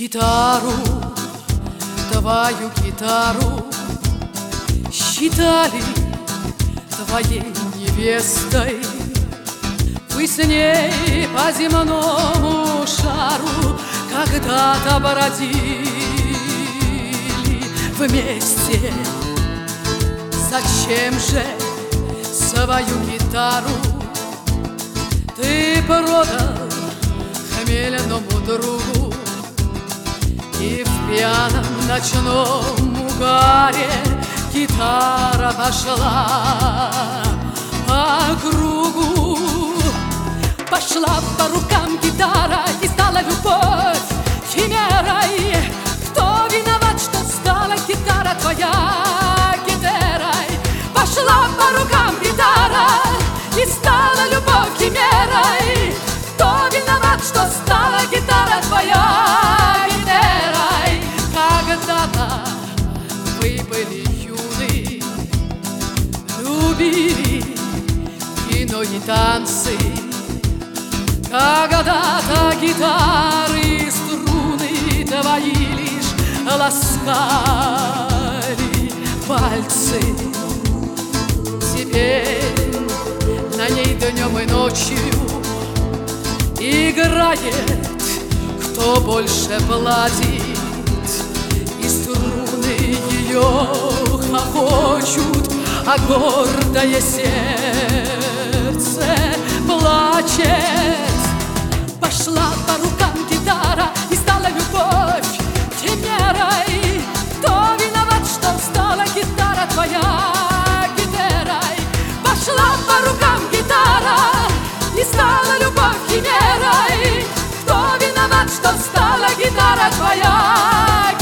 Гитару, твою гитару считали твоей невестой. Вы с ней по земному шару когда-то бродили вместе. Зачем же свою гитару ты продал хмельному другу? И в пьяном ночном угаре гитара пошла по кругу. Пошла по рукам гитара, и стала любовь химерой. Кто виноват, что стала гитара твоя гитерой? Пошла по рукам гитара, и стала любовь химерой. Кто виноват, что стала гитара твоя гитерой? Когда-то вы были юны, любили кино и танцы. Когда-то гитары и струны твои лишь ласкали пальцы. Теперь на ней днем и ночью играет, кто больше платит, и струны ее хохочут, а гордое сердце плачет. Пошла по рукам гитара, и стала любовь химерой. Кто виноват, что стала гитара твоя гитерой? Пошла по рукам гитара, и стала любовь химерой. Кто виноват, что стала гитара твоя